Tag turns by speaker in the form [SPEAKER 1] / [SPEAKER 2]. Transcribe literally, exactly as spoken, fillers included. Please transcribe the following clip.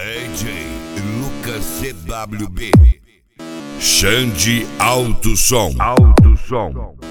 [SPEAKER 1] D J Lucas C W B, Xande Alto Som.
[SPEAKER 2] Alto Som.